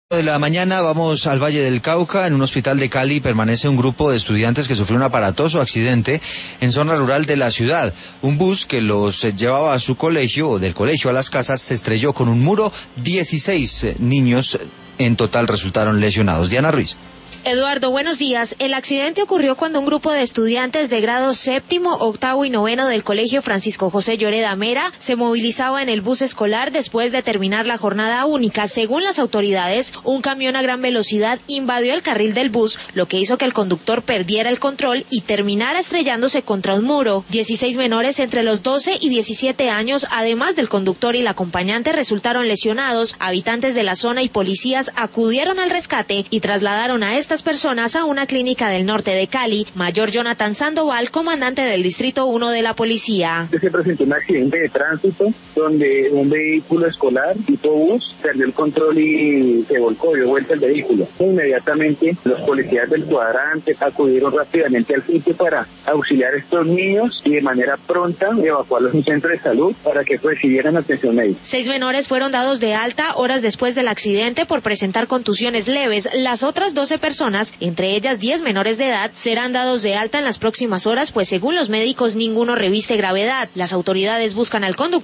De la mañana vamos al Valle del Cauca. En un hospital de Cali permanece un grupo de estudiantes que sufrió un aparatoso accidente en zona rural de la ciudad. Un bus que los llevaba a su colegio o del colegio a las casas se estrelló con un muro. 16 niños en total resultaron lesionados. Diana Ruiz. Eduardo, buenos días. El accidente ocurrió cuando un grupo de estudiantes de grado séptimo, octavo y noveno del Colegio Francisco José Lloreda Mera se movilizaba en el bus escolar después de terminar la jornada única. Según las autoridades, un camión a gran velocidad invadió el carril del bus, lo que hizo que el conductor perdiera el control y terminara estrellándose contra un muro. 16 menores entre los 12 y 17 años, además del conductor y la acompañante, resultaron lesionados. Habitantes de la zona y policías acudieron al rescate y trasladaron a estas personas a una clínica del norte de Cali. Mayor Jonathan Sandoval, comandante del Distrito 1 de la policía. Se presentó un accidente de tránsito donde un vehículo escolar tipo bus perdió el control y se volcó, dio vuelta el vehículo. Inmediatamente los policías del cuadrante acudieron rápidamente al sitio para auxiliar a estos niños y de manera pronta evacuarlos a un centro de salud para que recibieran atención médica. 6 menores fueron dados de alta horas después del accidente por presentar contusiones leves. Las otras 12 personas, entre ellas 10 menores de edad, serán dados de alta en las próximas horas, pues según los médicos ninguno reviste gravedad. Las autoridades buscan al conductor